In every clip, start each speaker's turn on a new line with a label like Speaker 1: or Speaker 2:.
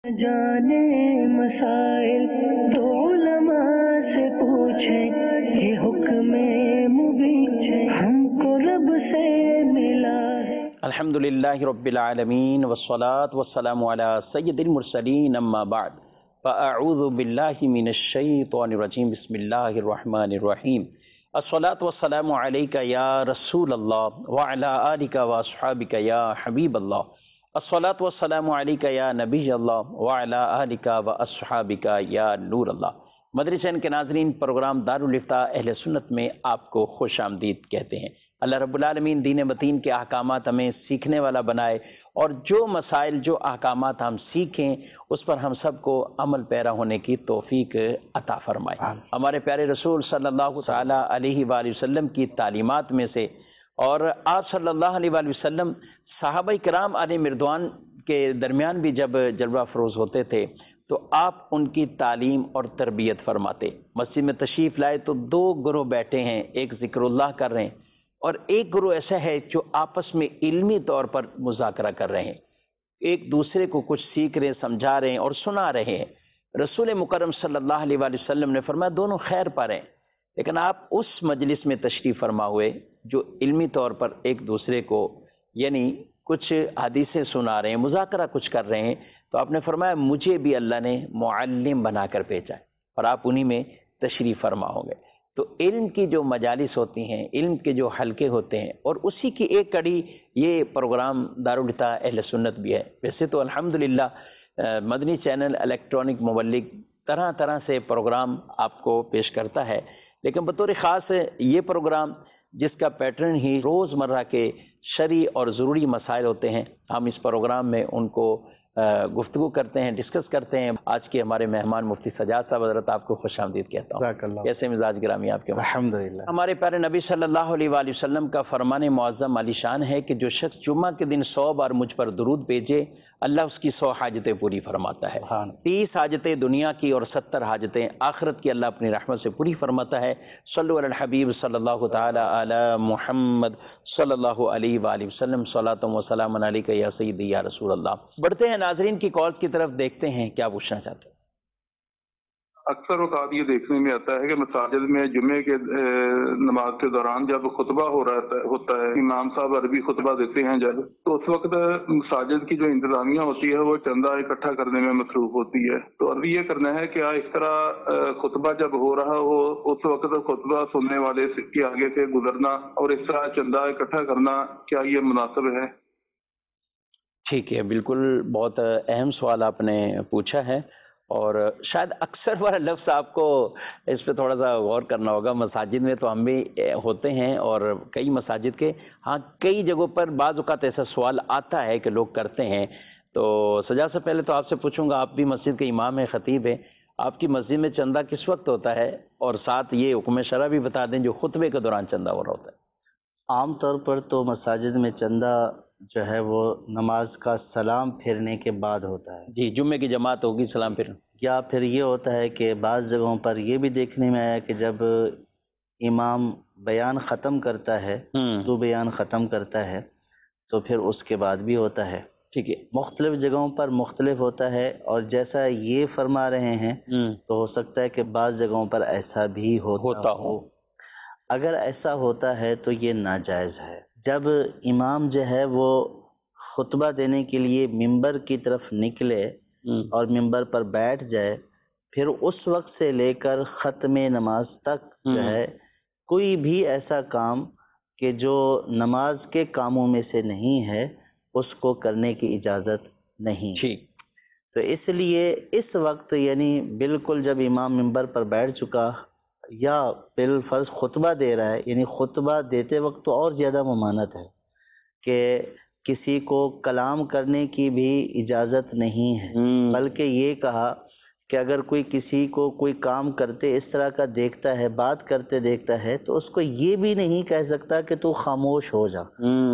Speaker 1: जाने मसाइल तो उलमा से पूछें, ये हुक्म मुबीन हमको रब से मिला है।
Speaker 2: अल्हम्दुलिल्लाहि रब्बिल आलमीन वस्सलातु वस्सलामु अला सय्यिदिल मुरसलीन अम्मा बाद फ़अऊज़ु बिल्लाहि मिनश शैतानिर रजीम बिस्मिल्लाहिर रहमानिर रहीम अस्सलातु वस्सलामु अलैका या रसूलल्लाह व अला आलिका व अस्हाबिका या हबीबल्लाह अस्सलातु वस्सलामु अलैका या नबीयल्लाह व अला आलिका व अस्हाबिका या नूरल्लाह। मदरी चैनल के नाज़रीन, प्रोग्राम दारुल इफ्ता अहले सुन्नत में आपको खुश आमदीद कहते हैं। अल्लाह रब्बुल आलमीन दीन मतीन के अहकामात हमें सीखने वाला बनाए और जो मसाइल जो अहकामात हम सीखें उस पर हम सबको अमल पैरा होने की तौफीक अता फरमाए। हमारे प्यारे रसूल सल्लल्लाहु ताला अलैहि वसल्लम की तालीमात में से, और आप सल्लल्लाहु अलैहि वसल्लम सहाबा किराम अली मिर्दवान के दरमियान भी जब जलवा फरोज होते थे तो आप उनकी तालीम और तरबियत फरमाते। मस्जिद में तशरीफ़ लाए तो दो गुरोह बैठे हैं, एक ज़िक्रुल्लाह कर रहे हैं और एक गुरु ऐसा है जो आपस में इल्मी तौर पर मुज़ाकरा कर रहे हैं, एक दूसरे को कुछ सीख रहे हैं, समझा रहे हैं और सुना रहे हैं। रसूल मुकर्रम सल्लल्लाहु अलैहि वसल्लम ने फरमाया दोनों खैर पर हैं, लेकिन आप उस मजलिस में तशरीफ़ फरमा हुए जो इल्मी तौर पर एक दूसरे को यानी कुछ हदीसें सुना रहे हैं, मुज़ाकरा कुछ कर रहे हैं, तो आपने फरमाया मुझे भी अल्लाह ने मुअल्लिम बनाकर भेजा है और आप उन्हीं में तशरीफ़ फरमा होंगे। तो इल्म की जो मजालिस होती हैं, इल्म के जो हलके होते हैं, और उसी की एक कड़ी ये प्रोग्राम दारुल इफ्ता अहले सुन्नत भी है। वैसे तो अल्हम्दुलिल्लाह मदनी चैनल इलेक्ट्रॉनिक मुबल्लिग तरह तरह से प्रोग्राम आपको पेश करता है, लेकिन बतौर ख़ास ये प्रोग्राम जिसका पैटर्न ही रोज़मर्रा के शरई और ज़रूरी मसाइल होते हैं, हम इस प्रोग्राम में उनको गुफ्तगू करते हैं, डिस्कस करते हैं। आज के हमारे मेहमान मुफ्ती सजाद साहब, हज़रत आपको खुश आमदीद कहता हूँ। कैसे मिजाज गिरामी आपके?
Speaker 3: अल्हम्दुलिल्लाह।
Speaker 2: हमारे प्यारे नबी सल्लल्लाहु अलैहि वसल्लम का फरमान मुअज़्ज़म आलीशान है कि जो शख्स जुम्मा के दिन 100 बार मुझ पर दुरूद भेजे, अल्लाह उसकी 100 हाजतें पूरी फरमाता है। 30 हाजतें दुनिया की और 70 हाजतें आखिरत की अल्लाह अपनी रहमत से पूरी फरमाता है। सल्लु अलल हबीब सल्लल्लाहु ताला अला मुहम्मद सल्लल्लाहु अलैहि वसल्लम सलातुम व सलामुन अलैका या सय्यदी या रसूल अल्लाह। बढ़ते हैं नाजरीन की कॉल की तरफ, देखते हैं क्या पूछना चाहते हैं।
Speaker 4: अक्सर वक़्त ये देखने में आता है कि मसाजिद में जुम्मे के नमाज के दौरान जब खुतबा होता है, इमाम साहब अरबी खुतबा देते हैं जब, तो उस वक्त मसाजिद की जो इंतजामिया होती है वो चंदा इकट्ठा करने में मसरूफ होती है। तो अभी ये करना है कि इस तरह खुतबा जब हो रहा हो उस वक्त खुतबा सुनने वाले के आगे से गुजरना और इस तरह चंदा इकट्ठा करना, क्या ये मुनासिब है?
Speaker 2: ठीक है, बिल्कुल बहुत अहम सवाल आपने पूछा है और शायद अक्सर वाला लफ्ज़ आपको इस पर थोड़ा सा गौर करना होगा। मसाजिद में तो हम भी होते हैं और कई मसाजिद के कई जगहों पर बाज़ औक़ात ऐसा सवाल आता है कि लोग करते हैं। तो सजा से पहले तो आपसे पूछूंगा, आप भी मस्जिद के इमाम हैं, ख़तीब हैं, आपकी मस्जिद में चंदा किस वक्त होता है? और साथ ये हुक्म शरअ भी बता दें जो खुतबे के दौरान चंदा हो रहा होता है।
Speaker 3: आम तौर पर तो मसाजिद में चंदा जो है वो नमाज का सलाम फेरने के बाद होता है।
Speaker 2: जी, जुम्मे की जमात होगी सलाम फिर,
Speaker 3: या फिर ये होता है कि बाज़ जगहों पर ये भी देखने में आया कि जब इमाम बयान ख़त्म करता है, तो बयान ख़त्म करता है तो फिर उसके बाद भी होता है।
Speaker 2: ठीक है,
Speaker 3: मुख्तलिफ जगहों पर मुख्तलिफ होता है और जैसा ये फरमा रहे हैं तो हो सकता है कि बाज़ जगहों पर ऐसा भी होता हो। अगर ऐसा होता है तो ये नाजायज़ है। जब इमाम जो है वो खुतबा देने के लिए मिंबर की तरफ निकले और मिंबर पर बैठ जाए, फिर उस वक्त से लेकर ख़त्म नमाज तक जो है कोई भी ऐसा काम कि जो नमाज के कामों में से नहीं है उसको करने की इजाज़त नहीं।
Speaker 2: ठीक,
Speaker 3: तो इसलिए इस वक्त यानी बिल्कुल जब इमाम मिंबर पर बैठ चुका या बिलफर्ज खुतबा दे रहा है, यानी खुतबा देते वक्त तो और ज़्यादा ममानत है कि किसी को कलाम करने की भी इजाज़त नहीं है, बल्कि ये कहा कि अगर कोई किसी को कोई काम करते इस तरह का देखता है, बात करते देखता है, तो उसको ये भी नहीं कह सकता कि तू खामोश हो जा।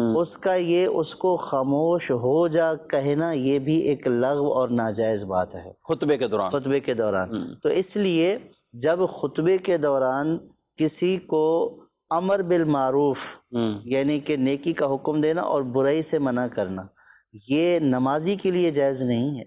Speaker 3: उसको खामोश हो जा कहना ये भी एक लग़व और नाजायज़ बात है खुतबे के दौरान। तो इसलिए जब खुतबे के दौरान किसी को अमर बिल मारूफ यानी कि नेकी का हुक्म देना और बुराई से मना करना, ये नमाजी के लिए जायज़ नहीं है।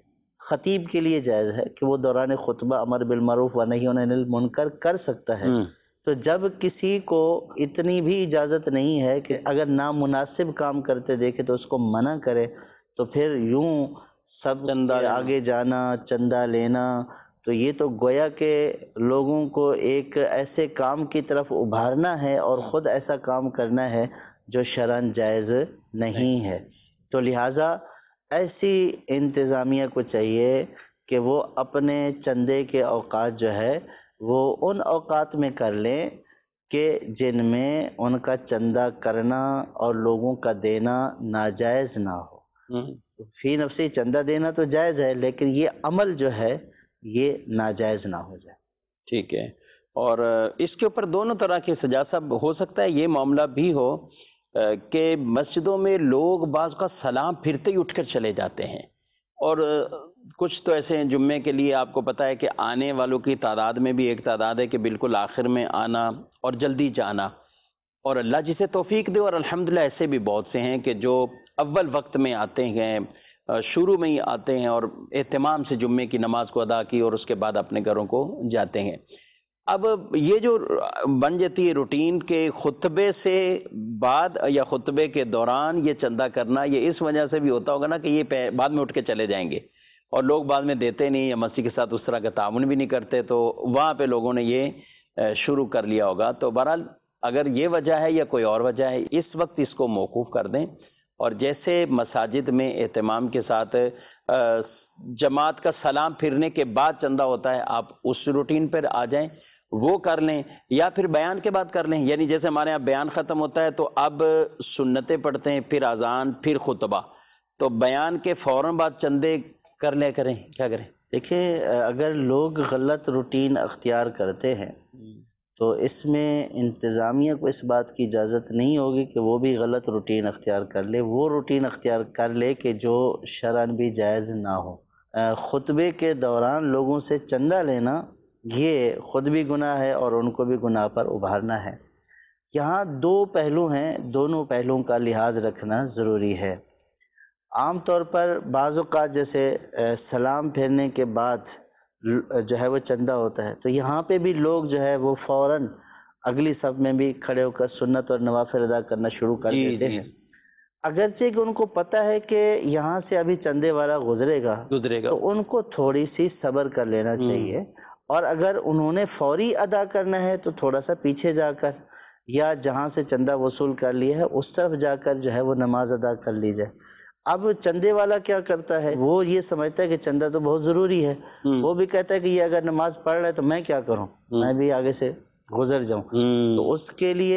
Speaker 3: خطیب کے لیے جائز ہے کہ وہ دوران خطبہ امر بالمعروف و نہی عن المنکر کر سکتا ہے. تو جب کسی کو اتنی بھی اجازت نہیں ہے کہ اگر نامناسب کام کرتے دیکھے تو اس کو منع کرے، تو پھر یوں سب کے آگے جانا، چندہ لینا، تو یہ تو گویا کہ لوگوں کو ایک ایسے کام کی طرف ابھارنا ہے اور خود ایسا کام کرنا ہے جو شرعاً جائز نہیں ہے. تو لہٰذا ایسی انتظامیہ کو چاہیے کہ وہ اپنے چندے کے اوقات جو ہے وہ ان اوقات میں کر لیں کہ جن میں ان کا چندہ کرنا اور لوگوں کا دینا ناجائز نہ ہو. فی نفسی چندہ دینا تو جائز ہے، لیکن یہ عمل جو ہے یہ ناجائز نہ ہو جائے.
Speaker 2: ٹھیک ہے. اور اس کے اوپر دونوں طرح کے سجاد صاحب ہو سکتا ہے یہ معاملہ بھی ہو کہ مسجدوں میں لوگ بعض کا سلام پھرتے ہی اٹھ کر چلے جاتے ہیں، اور کچھ تو ایسے ہیں جمعے کے لیے آپ کو پتہ ہے کہ آنے والوں کی تعداد میں بھی ایک تعداد ہے کہ بالکل آخر میں آنا اور جلدی جانا، اور اللہ جسے توفیق دے. اور الحمدللہ ایسے بھی بہت سے ہیں کہ جو اول وقت میں آتے ہیں، شروع میں ہی آتے ہیں اور اہتمام سے جمعے کی نماز کو ادا کی اور اس کے بعد اپنے گھروں کو جاتے ہیں. اب یہ جو بن جاتی ہے روٹین کے خطبے سے بعد یا خطبے کے دوران یہ چندہ کرنا، یہ اس وجہ سے بھی ہوتا ہوگا نا کہ یہ بعد میں اٹھ کے چلے جائیں گے اور لوگ بعد میں دیتے نہیں یا مسجد کے ساتھ اس طرح کا تعاون بھی نہیں کرتے، تو وہاں پہ لوگوں نے یہ شروع کر لیا ہوگا. تو بہرحال اگر یہ وجہ ہے یا کوئی اور وجہ ہے، اس وقت اس کو موقوف کر دیں، اور جیسے مساجد میں اہتمام کے ساتھ جماعت کا سلام پھرنے کے بعد چندہ ہوتا ہے، آپ اس روٹین پر آ جائیں، وہ کر لیں، یا پھر بیان کے بعد کر لیں. یعنی جیسے ہمارے یہاں بیان ختم ہوتا ہے تو اب سنتیں پڑھتے ہیں، پھر اذان، پھر خطبہ، تو بیان کے فوراً بعد چندے کر لیا کریں. کیا کریں؟
Speaker 3: دیکھیں، اگر لوگ غلط روٹین اختیار کرتے ہیں تو اس میں انتظامیہ کو اس بات کی اجازت نہیں ہوگی کہ وہ بھی غلط روٹین اختیار کر لے. وہ روٹین اختیار کر لے کہ جو شرعاً بھی جائز نہ ہو. خطبے کے دوران لوگوں سے چندہ لینا یہ خود بھی گناہ ہے اور ان کو بھی گناہ پر ابھارنا ہے. یہاں دو پہلو ہیں، دونوں پہلوؤں کا لحاظ رکھنا ضروری ہے. عام طور پر بعض اوقات جیسے سلام پھیرنے کے بعد جو ہے وہ چندہ ہوتا ہے، تو یہاں پہ بھی لوگ جو ہے وہ فوراً اگلی صف میں بھی کھڑے ہو کر سنت اور نوافل ادا کرنا شروع کر دیتے ہیں، اگرچہ کہ ان کو پتہ ہے کہ یہاں سے ابھی چندے والا گزرے گا تو ان کو تھوڑی سی صبر کر لینا چاہیے، اور اگر انہوں نے فوری ادا کرنا ہے تو تھوڑا سا پیچھے جا کر یا جہاں سے چندہ وصول کر لیا ہے اس طرف جا کر جو ہے وہ نماز ادا کر لی جائے. اب چندے والا کیا کرتا ہے، وہ یہ سمجھتا ہے کہ چندہ تو بہت ضروری ہے، وہ بھی کہتا ہے کہ یہ اگر نماز پڑھ رہا ہے تو میں کیا کروں، میں بھی آگے سے گزر جاؤں. تو اس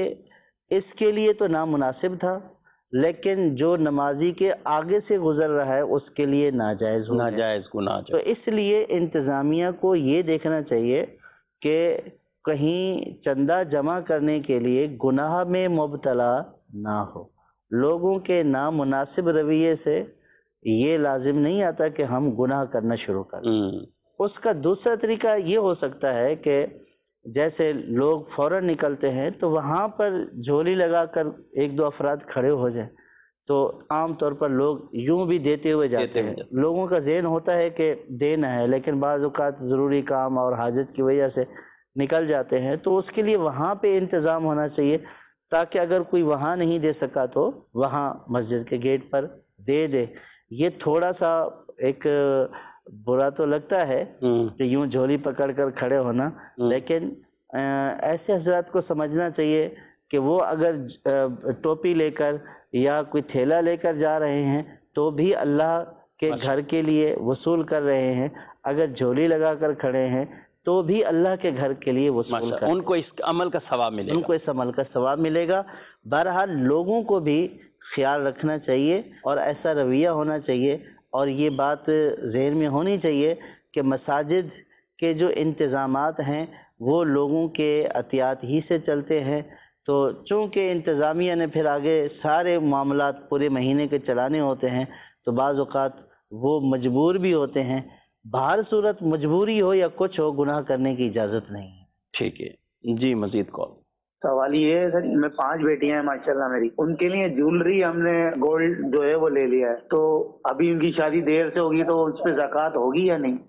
Speaker 3: کے لیے تو نامناسب تھا، لیکن جو نمازی کے آگے سے گزر رہا ہے اس کے لیے ناجائز گناہ. تو اس لیے انتظامیہ کو یہ دیکھنا چاہیے کہ کہیں چندہ جمع کرنے کے لیے گناہ میں مبتلا نہ ہو. لوگوں کے نامناسب رویے سے یہ لازم نہیں آتا کہ ہم گناہ کرنا شروع کریں. اس کا دوسرا طریقہ یہ ہو سکتا ہے کہ جیسے لوگ فوراً نکلتے ہیں تو وہاں پر جھولی لگا کر ایک دو افراد کھڑے ہو جائیں، تو عام طور پر لوگ یوں بھی دیتے ہوئے جاتے ہیں. لوگوں کا ذہن ہوتا ہے کہ دینا ہے، لیکن بعض اوقات ضروری کام اور حاجت کی وجہ سے نکل جاتے ہیں، تو اس کے لیے وہاں پہ انتظام ہونا چاہیے تاکہ اگر کوئی وہاں نہیں دے سکا تو وہاں مسجد کے گیٹ پر دے دے. یہ تھوڑا سا ایک برا تو لگتا ہے کہ یوں جھولی پکڑ کر کھڑے ہونا، لیکن ایسے حضرات کو سمجھنا چاہیے کہ وہ اگر ٹوپی لے کر یا کوئی تھیلا لے کر جا رہے ہیں تو بھی اللہ کے گھر کے لیے وصول کر رہے ہیں، اگر جھولی لگا کر کھڑے ہیں تو بھی اللہ کے گھر کے لیے وصول کر، ان کو اس عمل کا ثواب ملے گا. بہرحال لوگوں کو بھی خیال رکھنا چاہیے اور ایسا رویہ ہونا چاہیے، اور یہ بات ذہن میں ہونی چاہیے کہ مساجد کے جو انتظامات ہیں وہ لوگوں کے احتیاط ہی سے چلتے ہیں. تو چونکہ انتظامیہ نے پھر آگے سارے معاملات پورے مہینے کے چلانے ہوتے ہیں تو بعض اوقات وہ مجبور بھی ہوتے ہیں. بہر صورت مجبوری ہو یا کچھ ہو، گناہ کرنے کی اجازت نہیں ہے.
Speaker 2: ٹھیک ہے جی. مزید کال
Speaker 5: سوال یہ ہے سر، میں 5 بیٹیاں ہیں ماشاءاللہ میری، ان کے لیے جیولری ہم نے گولڈ جو ہے وہ لے لیا ہے، تو ابھی ان کی شادی دیر سے ہوگی تو اس پہ زکوٰۃ ہوگی یا نہیں؟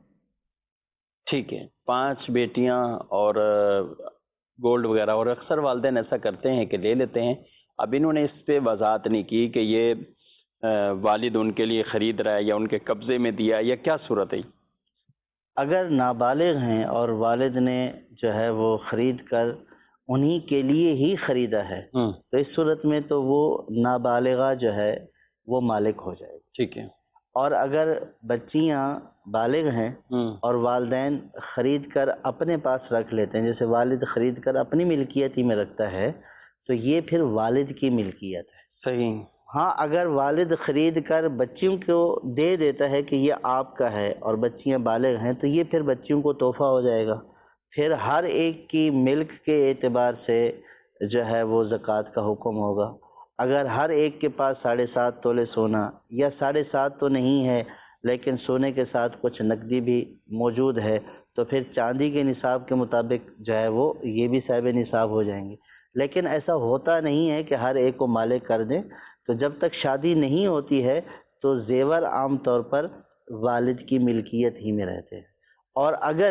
Speaker 2: ٹھیک ہے، 5 بیٹیاں اور گولڈ وغیرہ، اور اکثر والدین ایسا کرتے ہیں کہ لے لیتے ہیں. اب انہوں نے اس پہ وضاحت نہیں کی کہ یہ والد ان کے لیے خرید رہا ہے یا ان کے قبضے میں دیا یا کیا صورت ہے.
Speaker 3: اگر نابالغ ہیں اور والد نے جو ہے وہ خرید کر انہی کے لیے ہی خریدا ہے تو اس صورت میں تو وہ نابالغہ جو ہے وہ مالک ہو جائے گی.
Speaker 2: ٹھیک ہے.
Speaker 3: اور اگر بچیاں بالغ ہیں اور والدین خرید کر اپنے پاس رکھ لیتے ہیں، جیسے والد خرید کر اپنی ملکیت ہی میں رکھتا ہے، تو یہ پھر والد کی ملکیت ہے.
Speaker 2: صحیح.
Speaker 3: ہاں، اگر والد خرید کر بچیوں کو دے دیتا ہے کہ یہ آپ کا ہے اور بچیاں بالغ ہیں، تو یہ پھر بچیوں کو تحفہ ہو جائے گا. پھر ہر ایک کی ملک کے اعتبار سے جو ہے وہ زکوٰۃ کا حکم ہوگا. اگر ہر ایک کے پاس 7.5 تولے سونا یا 7.5 تو نہیں ہے لیکن سونے کے ساتھ کچھ نقدی بھی موجود ہے، تو پھر چاندی کے نصاب کے مطابق جو ہے وہ یہ بھی صاحب نصاب ہو جائیں گے. لیکن ایسا ہوتا نہیں ہے کہ ہر ایک کو مالک کر دیں. تو جب تک شادی نہیں ہوتی ہے تو زیور عام طور پر والد کی ملکیت ہی میں رہتے ہیں. اور اگر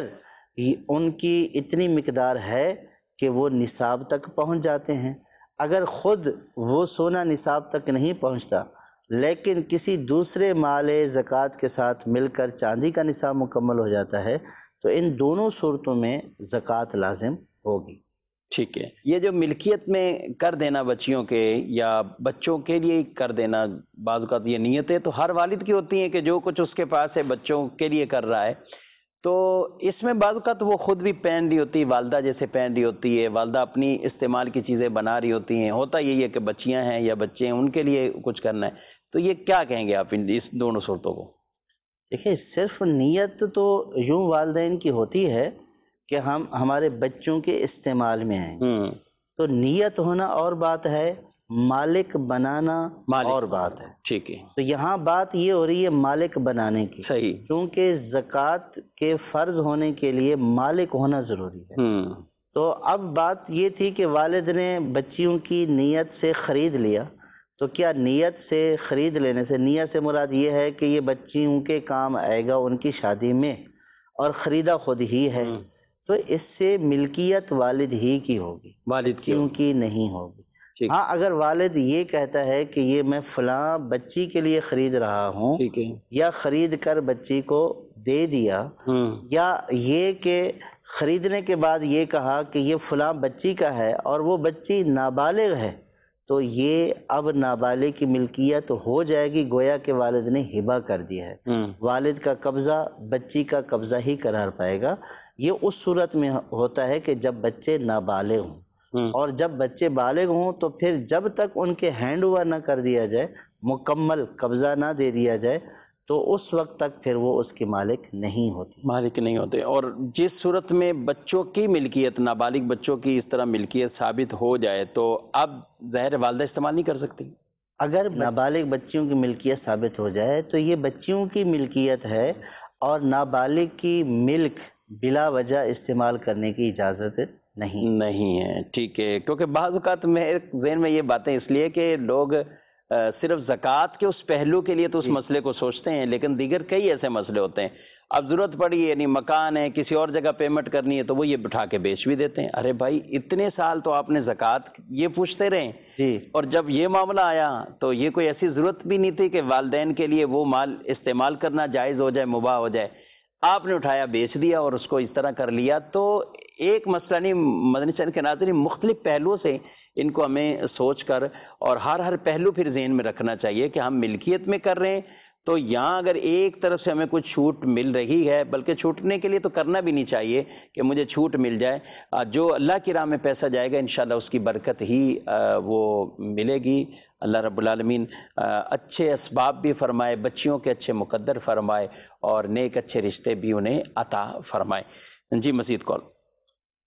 Speaker 3: ان کی اتنی مقدار ہے کہ وہ نصاب تک پہنچ جاتے ہیں، اگر خود وہ سونا نصاب تک نہیں پہنچتا لیکن کسی دوسرے مال زکوٰۃ کے ساتھ مل کر چاندی کا نصاب مکمل ہو جاتا ہے، تو ان دونوں صورتوں میں زکوٰۃ لازم ہوگی.
Speaker 2: ٹھیک ہے. یہ جو ملکیت میں کر دینا بچیوں کے یا بچوں کے لیے کر دینا، بعض اوقات یہ نیتیں تو ہر والد کی ہوتی ہیں کہ جو کچھ اس کے پاس ہے بچوں کے لیے کر رہا ہے، تو اس میں بعض اوقات وہ خود بھی پہن رہی ہوتی ہے، والدہ جیسے پہن رہی ہوتی ہے، والدہ اپنی استعمال کی چیزیں بنا رہی ہوتی ہیں. ہوتا یہی ہے کہ بچیاں ہیں یا بچے ہیں ان کے لیے کچھ کرنا ہے. تو یہ کیا کہیں گے آپ اس دونوں صورتوں کو؟
Speaker 3: دیکھیں، صرف نیت تو یوں والدین کی ہوتی ہے کہ ہم ہمارے بچوں کے استعمال میں ہیں، تو نیت ہونا اور بات ہے، مالک بنانا اور بات ہے.
Speaker 2: ٹھیک ہے.
Speaker 3: تو یہاں بات یہ ہو رہی ہے مالک بنانے کی.
Speaker 2: صحیح.
Speaker 3: کیونکہ زکوٰۃ کے فرض ہونے کے لیے مالک ہونا ضروری ہے. تو اب بات یہ تھی کہ والد نے بچیوں کی نیت سے خرید لیا، تو کیا نیت سے خرید لینے سے، نیت سے مراد یہ ہے کہ یہ بچیوں کے کام آئے گا ان کی شادی میں اور خریدا خود ہی ہے، تو اس سے ملکیت والد ہی کی ہوگی،
Speaker 2: والد
Speaker 3: کی نہیں ہوگی. ہاں، اگر والد یہ کہتا ہے کہ یہ میں فلاں بچی کے لیے خرید رہا ہوں، یا خرید کر بچی کو دے دیا، یا یہ کہ خریدنے کے بعد یہ کہا کہ یہ فلاں بچی کا ہے اور وہ بچی نابالغ ہے، تو یہ اب نابالغ کی ملکیت ہو جائے گی، گویا کہ والد نے ہبہ کر دیا ہے. والد کا قبضہ بچی کا قبضہ ہی قرار پائے گا. یہ اس صورت میں ہوتا ہے کہ جب بچے نابالغ ہوں، اور جب بچے بالغ ہوں تو پھر جب تک ان کے ہینڈ اوور نہ کر دیا جائے، مکمل قبضہ نہ دے دیا جائے، تو اس وقت تک پھر وہ اس کے مالک نہیں ہوتے.
Speaker 2: اور جس صورت میں بچوں کی ملکیت، نابالغ بچوں کی اس طرح ملکیت ثابت ہو جائے تو اب ظاہر والدہ استعمال نہیں کر سکتی.
Speaker 3: اگر نابالغ بچیوں کی ملکیت ثابت ہو جائے تو یہ بچیوں کی ملکیت ہے، اور نابالغ کی ملک بلا وجہ استعمال کرنے کی اجازت نہیں
Speaker 2: ہے. ٹھیک ہے. کیونکہ بعض اوقات میرے ذہن میں یہ باتیں اس لیے کہ لوگ صرف زکوٰۃ کے اس پہلو کے لیے تو اس مسئلے کو سوچتے ہیں، لیکن دیگر کئی ایسے مسئلے ہوتے ہیں. اب ضرورت پڑی یعنی مکان ہے، کسی اور جگہ پیمنٹ کرنی ہے، تو وہ یہ بٹھا کے بیچ بھی دیتے ہیں. ارے بھائی، اتنے سال تو آپ نے زکوٰۃ یہ پوچھتے رہے، اور جب یہ معاملہ آیا تو یہ کوئی ایسی ضرورت بھی نہیں تھی کہ والدین کے لیے وہ مال استعمال کرنا جائز ہو جائے، مباح ہو جائے. آپ نے اٹھایا، بیچ دیا اور اس کو اس طرح کر لیا. تو ایک مسئلہ نہیں، مدنی چینل کے ناظرین، مختلف پہلوؤں سے ان کو ہمیں سوچ کر اور ہر پہلو پھر ذہن میں رکھنا چاہیے کہ ہم ملکیت میں کر رہے ہیں تو یہاں اگر ایک طرف سے ہمیں کچھ چھوٹ مل رہی ہے، بلکہ چھوٹنے کے لیے تو کرنا بھی نہیں چاہیے کہ مجھے چھوٹ مل جائے. جو اللہ کی راہ میں پیسہ جائے گا انشاءاللہ اس کی برکت ہی وہ ملے گی. اللہ رب العالمین اچھے اسباب بھی فرمائے، بچیوں کے اچھے مقدر فرمائے، اور نیک اچھے رشتے بھی انہیں عطا فرمائے. جی، مزید کال.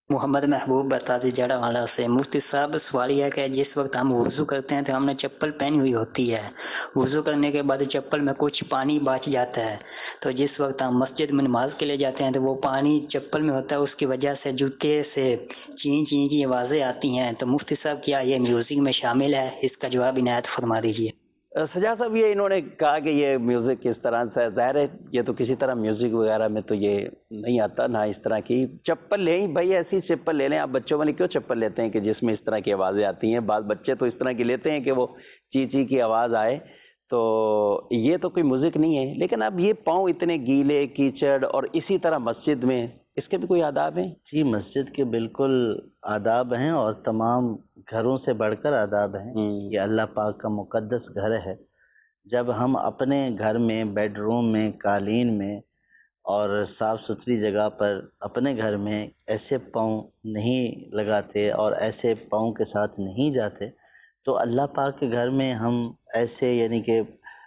Speaker 6: محمد محبوب بتازی جڑا والا سے۔ مفتی صاحب سوال یہ ہے کہ جس وقت ہم وضو کرتے ہیں تو ہم نے چپل پہنی ہوئی ہوتی ہے، وضو کرنے کے بعد چپل میں کچھ پانی بچ جاتا ہے، تو جس وقت ہم مسجد میں نماز کے لیے جاتے ہیں تو وہ پانی چپل میں ہوتا ہے، اس کی وجہ سے جوتے سے چین چین کی آوازیں آتی ہیں، تو مفتی صاحب کیا یہ میوزک میں شامل ہے؟ اس کا جواب عنایت فرما دیجیے۔
Speaker 2: سجاد صاحب، یہ انہوں نے کہا کہ یہ میوزک کس طرح سے، ظاہر ہے یہ تو کسی طرح میوزک وغیرہ میں تو یہ نہیں آتا، نہ اس طرح کی چپل لیں بھائی، ایسی چپل لے لیں آپ۔ بچوں والی کیوں چپل لیتے ہیں کہ جس میں اس طرح کی آوازیں آتی ہیں؟ بعض بچے تو اس طرح کی لیتے ہیں کہ وہ چی چی کی آواز آئے، تو یہ تو کوئی میوزک نہیں ہے۔ لیکن اب یہ پاؤں اتنے گیلے کیچڑ اور اسی طرح مسجد میں، اس کے بھی کوئی آداب ہیں؟
Speaker 3: جی، مسجد کے بالکل آداب ہیں اور تمام گھروں سے بڑھ کر آداب ہیں۔ یہ اللہ پاک کا مقدس گھر ہے۔ جب ہم اپنے گھر میں، بیڈ روم میں، قالین میں اور صاف ستھری جگہ پر اپنے گھر میں ایسے پاؤں نہیں لگاتے اور ایسے پاؤں کے ساتھ نہیں جاتے، تو اللہ پاک کے گھر میں ہم ایسے یعنی کہ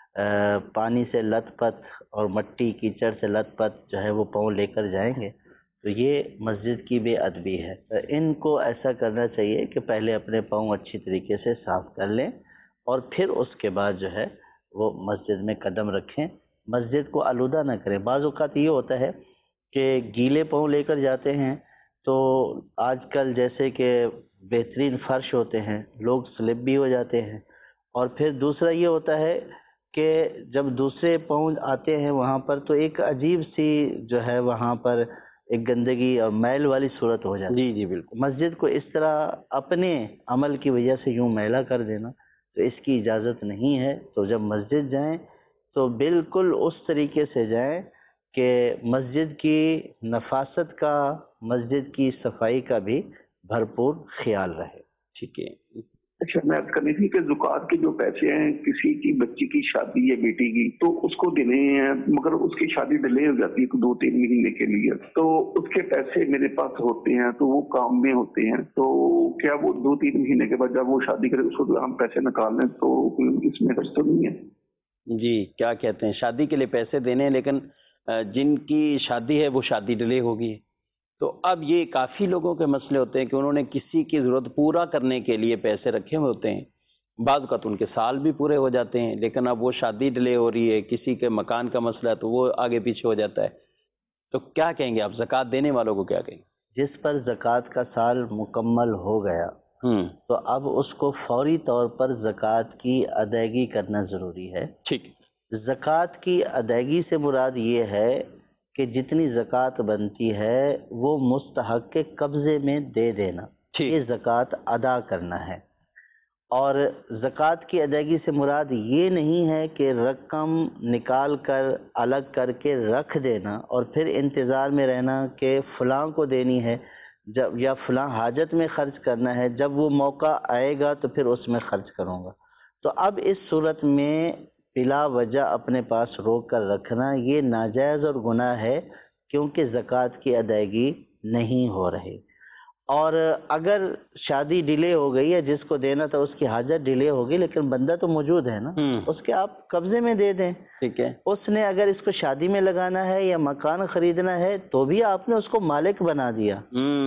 Speaker 3: پانی سے لت پت اور مٹی کیچڑ سے لت پت جو ہے وہ پاؤں لے کر جائیں گے تو یہ مسجد کی بے ادبی ہے۔ ان کو ایسا کرنا چاہیے کہ پہلے اپنے پاؤں اچھی طریقے سے صاف کر لیں اور پھر اس کے بعد جو ہے وہ مسجد میں قدم رکھیں، مسجد کو آلودہ نہ کریں۔ بعض اوقات یہ ہوتا ہے کہ گیلے پاؤں لے کر جاتے ہیں، تو آج کل جیسے کہ بہترین فرش ہوتے ہیں، لوگ سلپ بھی ہو جاتے ہیں، اور پھر دوسرا یہ ہوتا ہے کہ جب دوسرے پاؤں آتے ہیں وہاں پر تو ایک عجیب سی جو ہے وہاں پر ایک گندگی اور میل والی صورت ہو جاتی ہے۔
Speaker 2: جی جی بالکل۔
Speaker 3: مسجد کو اس طرح اپنے عمل کی وجہ سے یوں میلا کر دینا تو اس کی اجازت نہیں ہے۔ تو جب مسجد جائیں تو بالکل اس طریقے سے جائیں کہ مسجد کی نفاست کا، مسجد کی صفائی کا بھی بھرپور خیال رہے۔
Speaker 2: ٹھیک ہے۔
Speaker 7: اچھا، میں عرض کرنی تھی کہ زکوٰۃ کے جو پیسے ہیں، کسی کی بچی کی شادی ہے بیٹی کی تو اس کو دینے ہیں، مگر اس کی شادی ڈیلے ہو جاتی ہے 2-3 مہینے کے لیے، تو اس کے پیسے میرے پاس ہوتے ہیں تو وہ کام میں ہوتے ہیں، تو کیا وہ 2-3 مہینے کے بعد جب وہ شادی کرے اس کو ہم پیسے نکال لیں تو اس میں حرج تو نہیں ہے؟
Speaker 2: جی، کیا کہتے ہیں، شادی کے لیے پیسے دینے ہیں لیکن جن کی شادی ہے وہ شادی ڈیلے ہوگی، تو اب یہ کافی لوگوں کے مسئلے ہوتے ہیں کہ انہوں نے کسی کی ضرورت پورا کرنے کے لیے پیسے رکھے ہوئے ہوتے ہیں، بعض اوقات ان کے سال بھی پورے ہو جاتے ہیں لیکن اب وہ شادی ڈیلے ہو رہی ہے، کسی کے مکان کا مسئلہ ہے تو وہ آگے پیچھے ہو جاتا ہے، تو کیا کہیں گے آپ زکوٰۃ دینے والوں کو؟ کیا کہیں گے؟
Speaker 3: جس پر زکوٰۃ کا سال مکمل ہو گیا تو اب اس کو فوری طور پر زکوٰۃ کی ادائیگی کرنا ضروری ہے۔
Speaker 2: ٹھیک۔
Speaker 3: زکوٰۃ کی ادائیگی سے مراد یہ ہے کہ جتنی زکوٰۃ بنتی ہے وہ مستحق کے قبضے میں دے دینا، یہ زکوٰۃ ادا کرنا ہے۔ اور زکوٰۃ کی ادائیگی سے مراد یہ نہیں ہے کہ رقم نکال کر الگ کر کے رکھ دینا اور پھر انتظار میں رہنا کہ فلاں کو دینی ہے جب یا فلاں حاجت میں خرچ کرنا ہے، جب وہ موقع آئے گا تو پھر اس میں خرچ کروں گا۔ تو اب اس صورت میں بلا وجہ اپنے پاس روک کر رکھنا یہ ناجائز اور گناہ ہے، کیونکہ زکوٰۃ کی ادائیگی نہیں ہو رہی۔ اور اگر شادی ڈیلے ہو گئی ہے، جس کو دینا تھا اس کی حاجت ڈیلے ہوگی لیکن بندہ تو موجود ہے نا، اس کے آپ قبضے میں دے دیں۔
Speaker 2: ٹھیک ہے۔
Speaker 3: اس نے اگر اس کو شادی میں لگانا ہے یا مکان خریدنا ہے تو بھی آپ نے اس کو مالک بنا دیا۔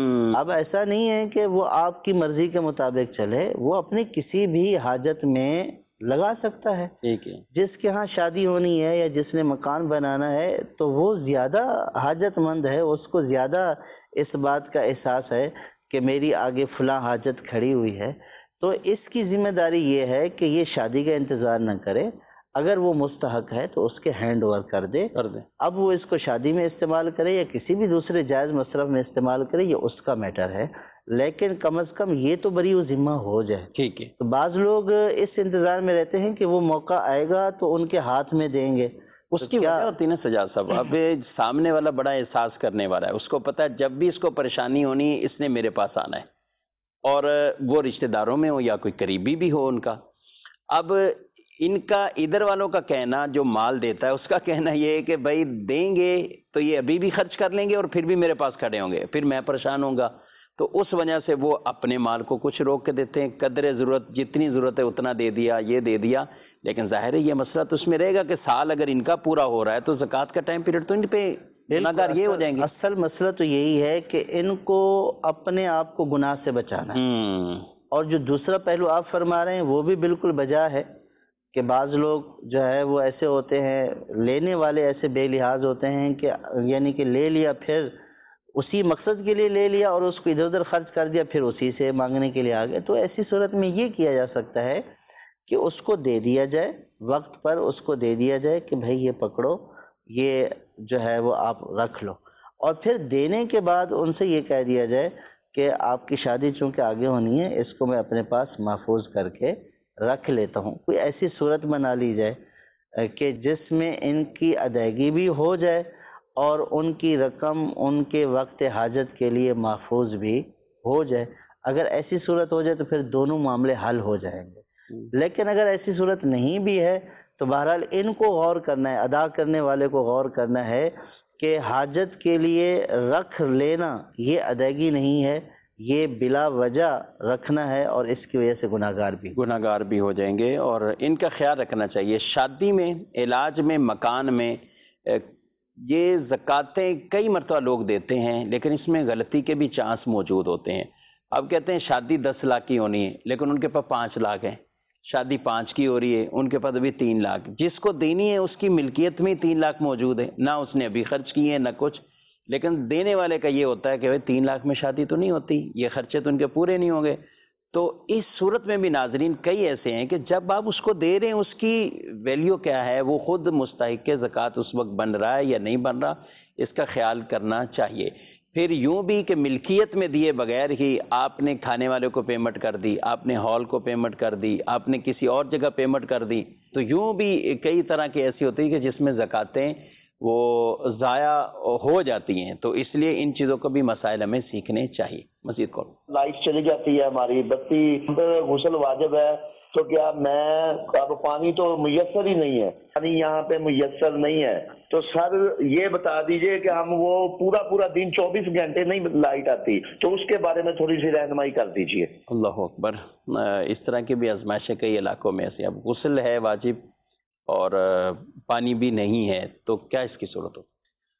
Speaker 3: اب ایسا نہیں ہے کہ وہ آپ کی مرضی کے مطابق چلے، وہ اپنی کسی بھی حاجت میں لگا سکتا ہے۔
Speaker 2: ٹھیک ہے۔
Speaker 3: جس کے ہاں شادی ہونی ہے یا جس نے مکان بنانا ہے تو وہ زیادہ حاجت مند ہے، اس کو زیادہ اس بات کا احساس ہے کہ میری آگے فلاں حاجت کھڑی ہوئی ہے، تو اس کی ذمہ داری یہ ہے کہ یہ شادی کا انتظار نہ کرے، اگر وہ مستحق ہے تو اس کے ہینڈ اوور کر دے۔ اب وہ اس کو شادی میں استعمال کرے یا کسی بھی دوسرے جائز مصرف میں استعمال کرے، یہ اس کا میٹر ہے، لیکن کم از کم یہ تو بری و ذمہ ہو جائے۔
Speaker 2: ٹھیک ہے۔
Speaker 3: تو بعض لوگ اس انتظار میں رہتے ہیں کہ وہ موقع آئے گا تو ان کے ہاتھ میں دیں گے۔
Speaker 2: اس کی وجہ ہوتی ہے نا سجاد صاحب، اب سامنے والا بڑا احساس کرنے والا ہے، اس کو پتا ہے جب بھی اس کو پریشانی ہونی اس نے میرے پاس آنا ہے، اور وہ رشتہ داروں میں ہو یا کوئی قریبی بھی ہو ان کا۔ اب ان کا ادھر والوں کا کہنا، جو مال دیتا ہے اس کا کہنا یہ ہے کہ بھائی دیں گے تو یہ ابھی بھی خرچ کر لیں گے اور پھر بھی میرے پاس کھڑے ہوں گے، پھر میں پریشان ہوں گا، تو اس وجہ سے وہ اپنے مال کو کچھ روک کے دیتے ہیں، قدر ضرورت جتنی ضرورت ہے اتنا دے دیا، یہ دے دیا، لیکن ظاہر ہے یہ مسئلہ تو اس میں رہے گا کہ سال اگر ان کا پورا ہو رہا ہے تو زکوٰۃ کا ٹائم پیریڈ تو ان پہ گناہگار یہ ہو جائیں گے.
Speaker 3: اصل مسئلہ تو یہی ہے کہ ان کو اپنے آپ کو گناہ سے بچانا ہے. اور جو دوسرا پہلو آپ فرما رہے ہیں وہ بھی بالکل بجا ہے کہ بعض لوگ جو ہے وہ ایسے ہوتے ہیں، لینے والے ایسے بے لحاظ ہوتے ہیں کہ یعنی کہ لے لیا، پھر اسی مقصد کے لیے لے لیا اور اس کو ادھر ادھر خرچ کر دیا، پھر اسی سے مانگنے کے لیے آ گئے. تو ایسی صورت میں یہ کیا جا سکتا ہے کہ اس کو دے دیا جائے، وقت پر اس کو دے دیا جائے کہ بھائی یہ پکڑو، یہ جو ہے وہ آپ رکھ لو. اور پھر دینے کے بعد ان سے یہ کہہ دیا جائے کہ آپ کی شادی چونکہ آگے ہونی ہے، اس کو میں اپنے پاس محفوظ کر کے رکھ لیتا ہوں. کوئی ایسی صورت بنا لی جائے کہ جس میں ان کی ادائیگی بھی ہو جائے اور ان کی رقم ان کے وقت حاجت کے لیے محفوظ بھی ہو جائے. اگر ایسی صورت ہو جائے تو پھر دونوں معاملے حل ہو جائیں گے. لیکن اگر ایسی صورت نہیں بھی ہے تو بہرحال ان کو غور کرنا ہے، ادا کرنے والے کو غور کرنا ہے کہ حاجت کے لیے رکھ لینا یہ ادائیگی نہیں ہے، یہ بلا وجہ رکھنا ہے اور اس کی وجہ سے گناہگار بھی
Speaker 2: ہو جائیں گے. اور ان کا خیال رکھنا چاہیے. شادی میں، علاج میں، مکان میں یہ زکاتیں کئی مرتبہ لوگ دیتے ہیں لیکن اس میں غلطی کے بھی چانس موجود ہوتے ہیں. اب کہتے ہیں شادی 10 لاکھ کی ہونی ہے لیکن ان کے پاس 5 لاکھ ہیں. شادی 5 کی ہو رہی ہے، ان کے پاس ابھی 3 لاکھ. جس کو دینی ہے اس کی ملکیت میں 3 لاکھ موجود ہے، نہ اس نے ابھی خرچ کیے ہیں نہ کچھ. لیکن دینے والے کا یہ ہوتا ہے کہ 3 لاکھ میں شادی تو نہیں ہوتی، یہ خرچے تو ان کے پورے نہیں ہوں گے. تو اس صورت میں بھی ناظرین کئی ایسے ہیں کہ جب آپ اس کو دے رہے ہیں اس کی ویلیو کیا ہے، وہ خود مستحق زکوٰۃ اس وقت بن رہا ہے یا نہیں بن رہا، اس کا خیال کرنا چاہیے. پھر یوں بھی کہ ملکیت میں دیے بغیر ہی آپ نے کھانے والے کو پیمنٹ کر دی، آپ نے ہال کو پیمنٹ کر دی، آپ نے کسی اور جگہ پیمنٹ کر دی، تو یوں بھی کئی طرح کی ایسی ہوتی ہے کہ جس میں زکاتیں وہ ضائع ہو جاتی ہیں. تو اس لیے ان چیزوں کو بھی مسائل ہمیں سیکھنے چاہیے. مزید کو
Speaker 8: لائٹ چلی جاتی ہے ہماری، بتی غسل واجب ہے، تو کیا اب پانی تو میسر ہی نہیں ہے، پانی یہاں پہ میسر نہیں ہے، تو سر یہ بتا دیجئے کہ ہم وہ پورا دن 24 گھنٹے نہیں لائٹ آتی، تو اس کے بارے میں تھوڑی سی رہنمائی کر دیجئے.
Speaker 2: اللہ اکبر. اس طرح کی بھی آزمائشیں کئی علاقوں میں ایسے. اب غسل ہے واجب اور پانی بھی نہیں ہے تو کیا اس کی صورت ہو؟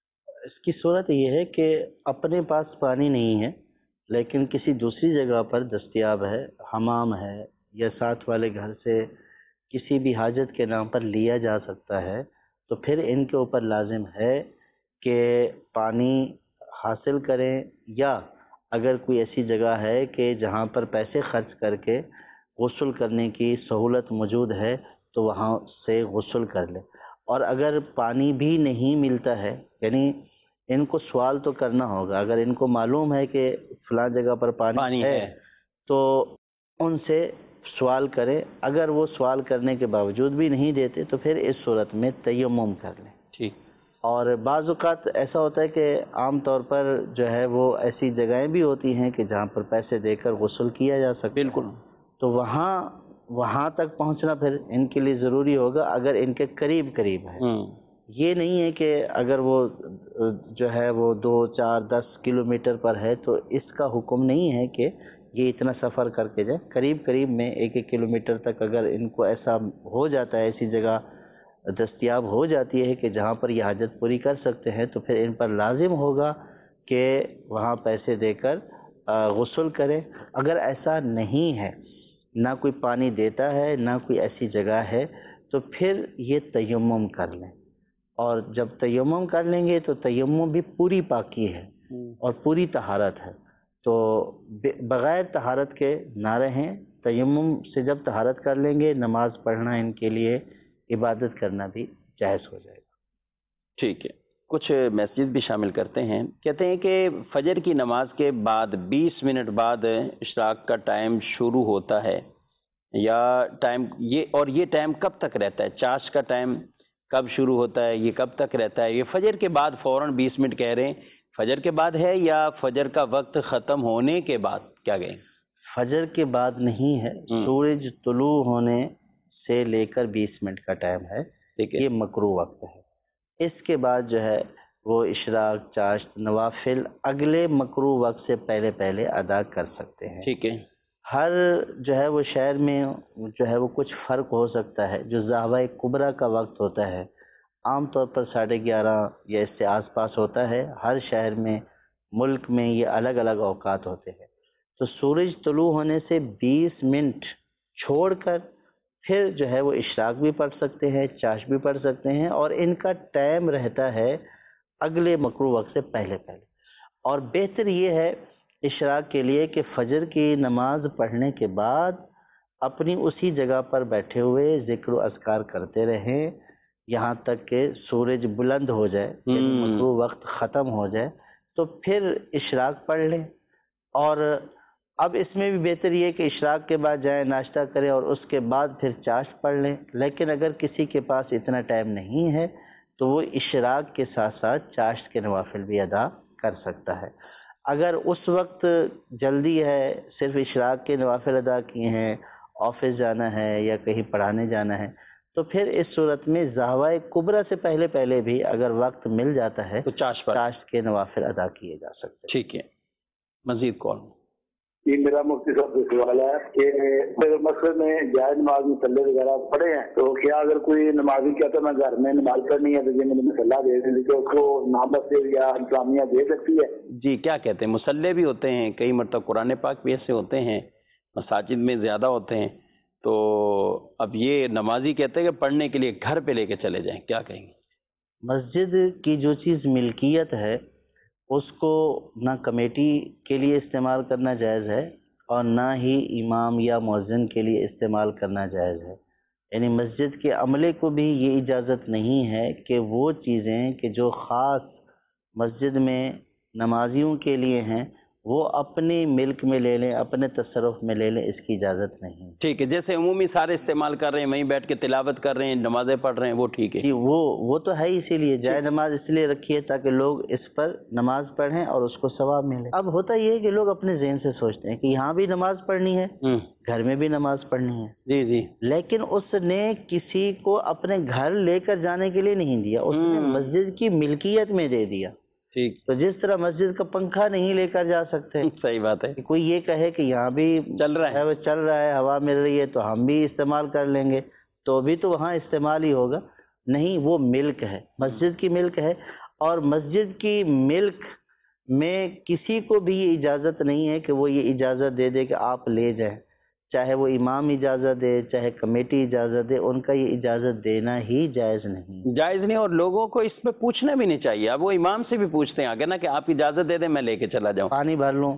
Speaker 3: اس کی صورت یہ ہے کہ اپنے پاس پانی نہیں ہے لیکن کسی دوسری جگہ پر دستیاب ہے، حمام ہے یا ساتھ والے گھر سے کسی بھی حاجت کے نام پر لیا جا سکتا ہے، تو پھر ان کے اوپر لازم ہے کہ پانی حاصل کریں، یا اگر کوئی ایسی جگہ ہے کہ جہاں پر پیسے خرچ کر کے غسل کرنے کی سہولت موجود ہے تو وہاں سے غسل کر لیں. اور اگر پانی بھی نہیں ملتا ہے، یعنی ان کو سوال تو کرنا ہوگا، اگر ان کو معلوم ہے کہ فلاں جگہ پر پانی ہے تو ان سے سوال کریں. اگر وہ سوال کرنے کے باوجود بھی نہیں دیتے تو پھر اس صورت میں تیمم کر لیں.
Speaker 2: ٹھیک.
Speaker 3: اور بعض اوقات ایسا ہوتا ہے کہ عام طور پر جو ہے وہ ایسی جگہیں بھی ہوتی ہیں کہ جہاں پر پیسے دے کر غسل کیا جا سکتا ہے.
Speaker 2: بالکل.
Speaker 3: تو وہاں تک پہنچنا پھر ان کے لیے ضروری ہوگا اگر ان کے قریب ہے. یہ نہیں ہے کہ اگر وہ جو ہے وہ 2, 4, 10 کلومیٹر پر ہے تو اس کا حکم نہیں ہے کہ یہ اتنا سفر کر کے جائے. قریب میں 1 کلومیٹر تک اگر ان کو ایسا ہو جاتا ہے، ایسی جگہ دستیاب ہو جاتی ہے کہ جہاں پر یہ حاجت پوری کر سکتے ہیں، تو پھر ان پر لازم ہوگا کہ وہاں پیسے دے کر غسل کریں. اگر ایسا نہیں ہے، نہ کوئی پانی دیتا ہے نہ کوئی ایسی جگہ ہے، تو پھر یہ تیمم کر لیں. اور جب تیمم کر لیں گے تو تیمم بھی پوری پاکی ہے اور پوری طہارت ہے، تو بغیر طہارت کے نہ رہیں. تیمم سے جب طہارت کر لیں گے، نماز پڑھنا ان کے لیے، عبادت کرنا بھی جائز ہو جائے گا.
Speaker 2: ٹھیک ہے. کچھ میسیج بھی شامل کرتے ہیں. کہتے ہیں کہ فجر کی نماز کے بعد 20 منٹ بعد اشراق کا ٹائم شروع ہوتا ہے، یا ٹائم یہ ٹائم کب تک رہتا ہے؟ چاش کا ٹائم کب شروع ہوتا ہے، یہ کب تک رہتا ہے؟ یہ فجر کے بعد فوراً 20 منٹ کہہ رہے ہیں، فجر کے بعد ہے یا فجر کا وقت ختم ہونے کے بعد؟ کیا گئے؟
Speaker 3: فجر کے بعد نہیں ہے، سورج طلوع ہونے سے لے کر 20 منٹ کا ٹائم ہے. یہ مکروہ وقت ہے. اس کے بعد جو ہے وہ اشراق، چاشت، نوافل اگلے مکروہ وقت سے پہلے ادا کر سکتے ہیں.
Speaker 2: ٹھیک ہے.
Speaker 3: ہر جو ہے وہ شہر میں جو ہے وہ کچھ فرق ہو سکتا ہے. جو زاویہ کبریٰ کا وقت ہوتا ہے عام طور پر 11:30 یا اس سے آس پاس ہوتا ہے. ہر شہر میں ملک میں یہ الگ الگ اوقات ہوتے ہیں. تو سورج طلوع ہونے سے 20 منٹ چھوڑ کر پھر جو ہے وہ اشراق بھی پڑھ سکتے ہیں، چاش بھی پڑھ سکتے ہیں، اور ان کا ٹائم رہتا ہے اگلے مکروہ وقت سے پہلے پہلے. اور بہتر یہ ہے اشراق کے لیے کہ فجر کی نماز پڑھنے کے بعد اپنی اسی جگہ پر بیٹھے ہوئے ذکر و اذکار کرتے رہیں یہاں تک کہ سورج بلند ہو جائے، یعنی مکروہ وقت ختم ہو جائے، تو پھر اشراق پڑھ لیں. اور اب اس میں بھی بہتر یہ کہ اشراق کے بعد جائیں ناشتہ کریں اور اس کے بعد پھر چاشت پڑھ لیں. لیکن اگر کسی کے پاس اتنا ٹائم نہیں ہے تو وہ اشراق کے ساتھ ساتھ چاشت کے نوافل بھی ادا کر سکتا ہے. اگر اس وقت جلدی ہے، صرف اشراق کے نوافل ادا کیے ہیں، آفس جانا ہے یا کہیں پڑھانے جانا ہے، تو پھر اس صورت میں زہوہ کبریٰ سے پہلے پہلے بھی اگر وقت مل جاتا ہے
Speaker 2: تو چاشت
Speaker 3: کے نوافل ادا کیے جا سکتے ہیں.
Speaker 2: ٹھیک ہے. مزید کون؟
Speaker 9: یہ میرا مفتی صاحب سے سوال ہے کہ میرے مسئلے میں جائز نماز مصلی وغیرہ پڑھے ہیں، تو کیا اگر کوئی نمازی کہتا ہے میں گھر میں نماز پڑھنی ہے تو یہ مجھے مصلی دے دیں کہ اس کو نام بس یا انتظامیہ دے سکتی ہے؟
Speaker 2: جی کیا کہتے ہیں، مصلی بھی ہوتے ہیں، کئی مرتبہ قرآن پاک بھی ایسے ہوتے ہیں، مساجد میں زیادہ ہوتے ہیں. تو اب یہ نمازی کہتے ہیں کہ پڑھنے کے لیے گھر پہ لے کے چلے جائیں، کیا کہیں گے؟
Speaker 3: مسجد کی جو چیز ملکیت ہے اس کو نہ کمیٹی کے لیے استعمال کرنا جائز ہے اور نہ ہی امام یا مؤذن کے لیے استعمال کرنا جائز ہے. یعنی مسجد کے عملے کو بھی یہ اجازت نہیں ہے کہ وہ چیزیں کہ جو خاص مسجد میں نمازیوں کے لیے ہیں وہ اپنی ملک میں لے لیں، اپنے تصرف میں لے لیں، اس کی اجازت نہیں.
Speaker 2: ٹھیک ہے، جیسے عمومی سارے استعمال کر رہے ہیں، وہیں بیٹھ کے تلاوت کر رہے ہیں، نمازیں پڑھ رہے ہیں، وہ ٹھیک ہے.
Speaker 3: جی وہ تو ہے، اسی لیے جائے نماز اس لیے رکھی ہے تاکہ لوگ اس پر نماز پڑھیں اور اس کو ثواب ملے. اب ہوتا یہ ہے کہ لوگ اپنے ذہن سے سوچتے ہیں کہ یہاں بھی نماز پڑھنی ہے، گھر میں بھی نماز پڑھنی ہے.
Speaker 2: جی جی.
Speaker 3: لیکن اس نے کسی کو اپنے گھر لے کر جانے کے لیے نہیں دیا، اس نے مسجد کی ملکیت میں دے دیا.
Speaker 2: ٹھیک.
Speaker 3: تو جس طرح مسجد کا پنکھا نہیں لے کر جا سکتے،
Speaker 2: صحیح بات ہے،
Speaker 3: کوئی یہ کہے کہ یہاں بھی
Speaker 2: چل رہا
Speaker 3: ہے، ہوا مل رہی ہے تو ہم بھی استعمال کر لیں گے، تو بھی تو وہاں استعمال ہی ہوگا. نہیں، وہ ملک ہے، مسجد کی ملک ہے. اور مسجد کی ملک میں کسی کو بھی یہ اجازت نہیں ہے کہ وہ یہ اجازت دے دے کہ آپ لے جائیں. چاہے وہ امام اجازت دے، چاہے کمیٹی اجازت دے، ان کا یہ اجازت دینا ہی جائز نہیں.
Speaker 2: اور لوگوں کو اس میں پوچھنا بھی نہیں چاہیے. اب وہ امام سے بھی پوچھتے ہیں آگے نا کہ آپ اجازت دے دیں میں لے کے چلا جاؤں،
Speaker 3: پانی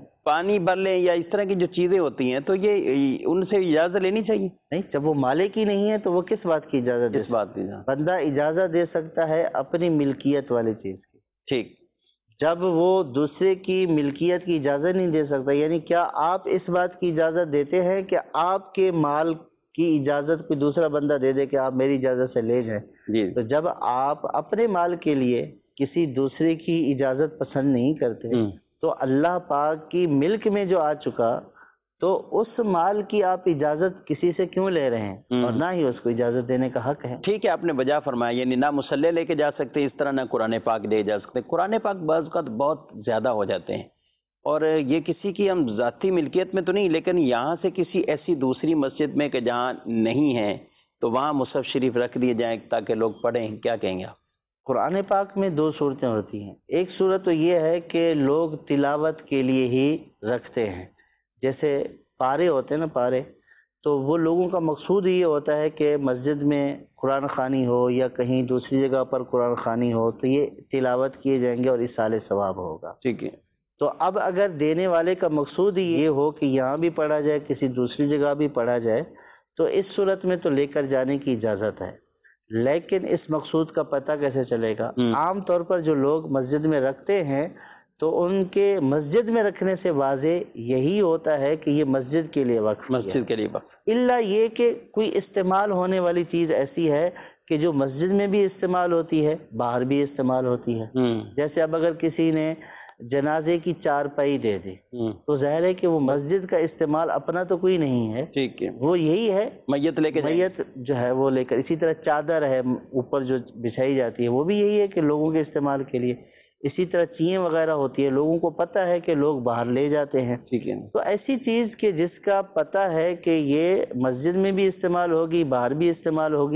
Speaker 3: بھر لیں
Speaker 2: یا اس طرح کی جو چیزیں ہوتی ہیں، تو یہ ان سے اجازت لینی چاہیے.
Speaker 3: نہیں، جب وہ مالک ہی نہیں ہے تو وہ کس بات کی اجازت
Speaker 2: اس بات کی
Speaker 3: بندہ اجازت دے سکتا ہے اپنی ملکیت والی چیز کی.
Speaker 2: ٹھیک.
Speaker 3: جب وہ دوسرے کی ملکیت کی اجازت نہیں دے سکتا، یعنی کیا آپ اس بات کی اجازت دیتے ہیں کہ آپ کے مال کی اجازت کوئی دوسرا بندہ دے دے کہ آپ میری اجازت سے لے جائیں؟
Speaker 2: جی.
Speaker 3: تو جب آپ اپنے مال کے لیے کسی دوسرے کی اجازت پسند نہیں کرتے تو اللہ پاک کی ملک میں جو آ چکا تو اس مال کی آپ اجازت کسی سے کیوں لے رہے ہیں، اور نہ ہی اس کو اجازت دینے کا حق ہے.
Speaker 2: ٹھیک ہے، آپ نے بجا فرمایا، یعنی نہ مصلی لے کے جا سکتے، اس طرح نہ قرآن پاک لے جا سکتے. قرآن پاک بعض اوقات بہت زیادہ ہو جاتے ہیں، اور یہ کسی کی ہم ذاتی ملکیت میں تو نہیں، لیکن یہاں سے کسی ایسی دوسری مسجد میں کہ جہاں نہیں ہے تو وہاں مصحف شریف رکھ دیے جائیں تاکہ لوگ پڑھیں. کیا کہیں گے آپ؟
Speaker 3: قرآن پاک میں دو صورتیں ہوتی ہیں. ایک صورت تو یہ ہے کہ لوگ تلاوت کے لیے ہی رکھتے ہیں، جیسے پارے ہوتے ہیں نا، پارے، تو وہ لوگوں کا مقصود یہ ہوتا ہے کہ مسجد میں قرآن خوانی ہو یا کہیں دوسری جگہ پر قرآن خوانی ہو تو یہ تلاوت کیے جائیں گے اور اصال ثواب ہوگا.
Speaker 2: ٹھیک ہے.
Speaker 3: تو اب اگر دینے والے کا مقصود یہ ہو کہ یہاں بھی پڑھا جائے، کسی دوسری جگہ بھی پڑھا جائے، تو اس صورت میں تو لے کر جانے کی اجازت ہے. لیکن اس مقصود کا پتہ کیسے چلے گا؟ عام طور پر جو لوگ مسجد میں رکھتے ہیں تو ان کے مسجد میں رکھنے سے واضح یہی ہوتا ہے کہ یہ مسجد کے لیے وقف،
Speaker 2: مسجد کے لیے وقف،
Speaker 3: الا یہ کہ کوئی استعمال ہونے والی چیز ایسی ہے کہ جو مسجد میں بھی استعمال ہوتی ہے، باہر بھی استعمال ہوتی ہے. جیسے اب اگر کسی نے جنازے کی چارپائی دے دی تو ظاہر ہے کہ وہ مسجد کا استعمال اپنا تو کوئی نہیں ہے.
Speaker 2: ٹھیک ہے.
Speaker 3: وہ یہی ہے
Speaker 2: میت لے کے
Speaker 3: میت جو ہے وہ لے کر. اسی طرح چادر ہے اوپر جو بچھائی جاتی ہے وہ بھی یہی ہے کہ لوگوں کے استعمال کے لیے. اسی طرح چیئیں وغیرہ ہوتی ہے، لوگوں کو پتہ ہے کہ لوگ باہر لے جاتے ہیں.
Speaker 2: ٹھیک ہے.
Speaker 3: تو ایسی چیز کہ جس کا پتہ ہے کہ یہ مسجد میں بھی استعمال ہوگی، باہر بھی استعمال ہوگی،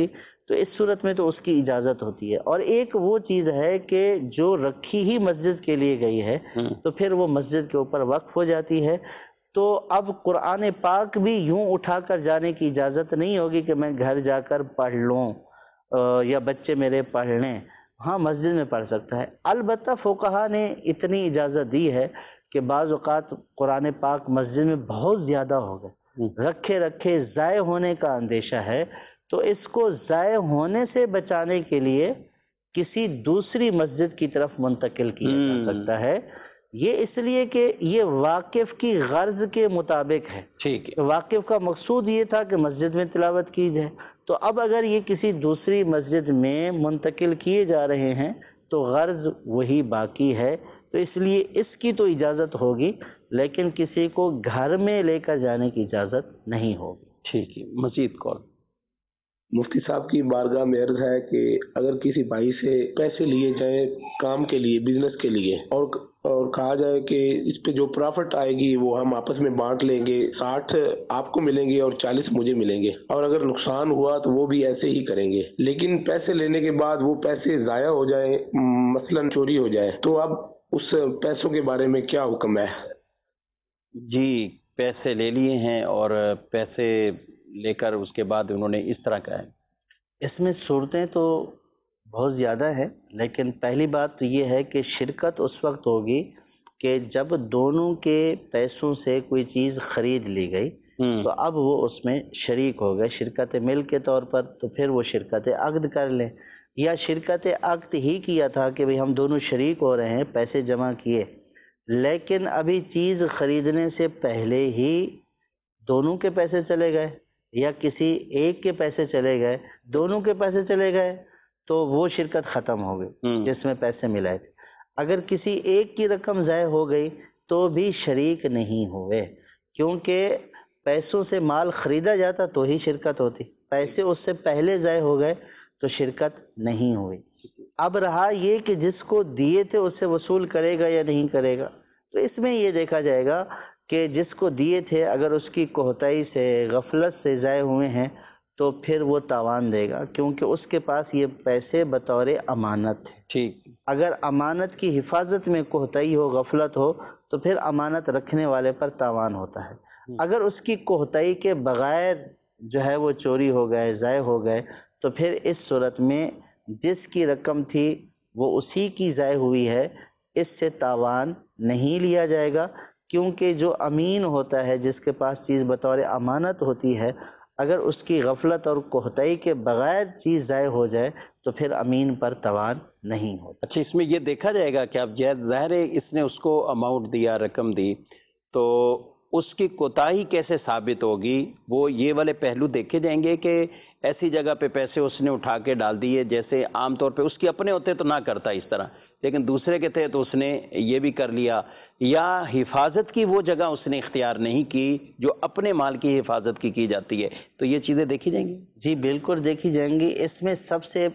Speaker 3: تو اس صورت میں تو اس کی اجازت ہوتی ہے. اور ایک وہ چیز ہے کہ جو رکھی ہی مسجد کے لیے گئی ہے تو پھر وہ مسجد کے اوپر وقف ہو جاتی ہے. تو اب قرآن پاک بھی یوں اٹھا کر جانے کی اجازت نہیں ہوگی کہ میں گھر جا کر پڑھ لوں یا بچے میرے پڑھ لیں. ہاں مسجد میں پڑھ سکتا ہے. البتہ فقہا نے اتنی اجازت دی ہے کہ بعض اوقات قرآن پاک مسجد میں بہت زیادہ ہو گئے، رکھے رکھے ضائع ہونے کا اندیشہ ہے، تو اس کو ضائع ہونے سے بچانے کے لیے کسی دوسری مسجد کی طرف منتقل کیا جا سکتا ہے. یہ اس لیے کہ یہ واقف کی غرض کے مطابق ہے.
Speaker 2: ٹھیک ہے.
Speaker 3: واقف کا مقصود یہ تھا کہ مسجد میں تلاوت کی جائے، تو اب اگر یہ کسی دوسری مسجد میں منتقل کیے جا رہے ہیں تو غرض وہی باقی ہے، تو اس لیے اس کی تو اجازت ہوگی، لیکن کسی کو گھر میں لے کر جانے کی اجازت نہیں ہوگی.
Speaker 2: ٹھیک ہے. مزید کال.
Speaker 10: مفتی صاحب کی بارگاہ میں عرض ہے کہ اگر کسی بھائی سے پیسے لیے جائیں کام کے لیے، بزنس کے لیے، اور کہا جائے کہ اس پہ جو پرافٹ آئے گی وہ ہم آپس میں بانٹ لیں گے، 60 آپ کو ملیں گے اور 40 مجھے ملیں گے، اور اگر نقصان ہوا تو وہ بھی ایسے ہی کریں گے، لیکن پیسے لینے کے بعد وہ پیسے ضائع ہو جائیں، مثلا چوری ہو جائے، تو اب اس پیسوں کے بارے میں کیا حکم ہے؟
Speaker 2: جی، پیسے لے لیے ہیں اور پیسے لے کر اس کے بعد انہوں نے اس طرح کہا ہے.
Speaker 3: اس میں صورتیں تو بہت زیادہ ہے، لیکن پہلی بات تو یہ ہے کہ شرکت اس وقت ہوگی کہ جب دونوں کے پیسوں سے کوئی چیز خرید لی گئی تو اب وہ اس میں شریک ہو گئے شرکت مل کے طور پر، تو پھر وہ شرکت عقد کر لیں، یا شرکت عقد ہی کیا تھا کہ بھئی ہم دونوں شریک ہو رہے ہیں، پیسے جمع کیے، لیکن ابھی چیز خریدنے سے پہلے ہی دونوں کے پیسے چلے گئے یا کسی ایک کے پیسے چلے گئے، دونوں کے پیسے چلے گئے، تو وہ شرکت ختم ہو گئی جس میں پیسے ملائے تھے. اگر کسی ایک کی رقم ضائع ہو گئی تو بھی شریک نہیں ہوئے، کیونکہ پیسوں سے مال خریدا جاتا تو ہی شرکت ہوتی، پیسے اس سے پہلے ضائع ہو گئے تو شرکت نہیں ہوئی. اب رہا یہ کہ جس کو دیے تھے اس سے وصول کرے گا یا نہیں کرے گا، تو اس میں یہ دیکھا جائے گا کہ جس کو دیے تھے اگر اس کی کوتاہی سے، غفلت سے ضائع ہوئے ہیں تو پھر وہ تاوان دے گا، کیونکہ اس کے پاس یہ پیسے بطور امانت ہے.
Speaker 2: ٹھیک.
Speaker 3: اگر امانت کی حفاظت میں کوتاہی ہو، غفلت ہو، تو پھر امانت رکھنے والے پر تاوان ہوتا ہے. اگر اس کی کوتاہی کے بغیر جو ہے وہ چوری ہو گئے، ضائع ہو گئے، تو پھر اس صورت میں جس کی رقم تھی وہ اسی کی ضائع ہوئی ہے، اس سے تاوان نہیں لیا جائے گا، کیونکہ جو امین ہوتا ہے، جس کے پاس چیز بطور امانت ہوتی ہے، اگر اس کی غفلت اور کوتاہی کے بغیر چیز ضائع ہو جائے تو پھر امین پر تاوان نہیں ہوتا.
Speaker 2: اچھا، اس میں یہ دیکھا جائے گا کہ اب ظاہر ہے اس نے اس کو اماؤنٹ دیا، رقم دی، تو اس کی کوتاہی کیسے ثابت ہوگی؟ وہ یہ والے پہلو دیکھے جائیں گے کہ ایسی جگہ پہ پیسے اس نے اٹھا کے ڈال دیے، جیسے عام طور پہ اس کے اپنے ہوتے تو نہ کرتا اس طرح، لیکن دوسرے کے تھے تو اس نے یہ بھی کر لیا، یا حفاظت کی وہ جگہ اس نے اختیار نہیں کی جو اپنے مال کی حفاظت کی جاتی ہے، تو یہ چیزیں دیکھی جائیں گی.
Speaker 3: جی بالکل دیکھی جائیں گی. اس میں سب سے